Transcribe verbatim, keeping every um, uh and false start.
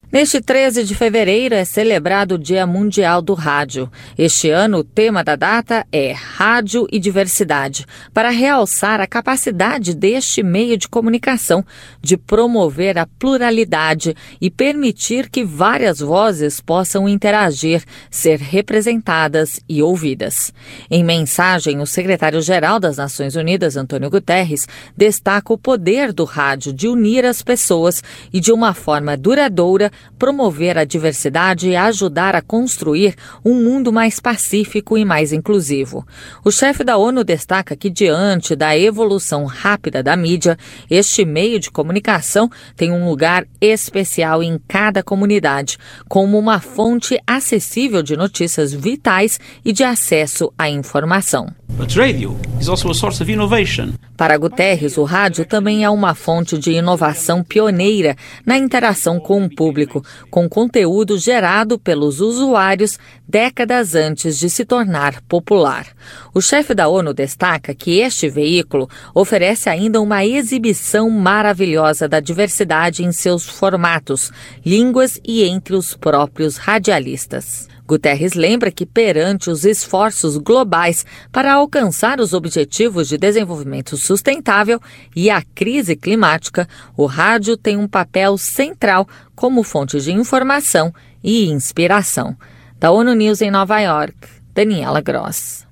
Neste treze de fevereiro é celebrado o Dia Mundial do Rádio. Este ano o tema da data é Rádio e Diversidade, para realçar a capacidade deste meio de comunicação de promover a pluralidade e permitir que várias vozes possam interagir, ser representadas e ouvidas. Em mensagem, o secretário-geral das Nações Unidas, Antônio Guterres, destaca o poder do rádio de unir as pessoas e, de uma forma duradoura, promover a diversidade e ajudar a construir um mundo mais pacífico e mais inclusivo. O chefe da ONU destaca que, diante da evolução rápida da mídia, este meio de comunicação tem um lugar especial em cada comunidade, como uma fonte acessível de notícias vitais e de acesso à informação. But radio is also a source of innovation. Para Guterres, o rádio também é uma fonte de inovação pioneira na interação com o público, com conteúdo gerado pelos usuários décadas antes de se tornar popular. O chefe da ONU destaca que este veículo oferece ainda uma exibição maravilhosa da diversidade em seus formatos, línguas e entre os próprios radialistas. Guterres lembra que, perante os esforços globais para alcançar os Objetivos de Desenvolvimento Sustentável e a crise climática, o rádio tem um papel central como fonte de informação e inspiração. Da ONU News em Nova York, Daniela Gross.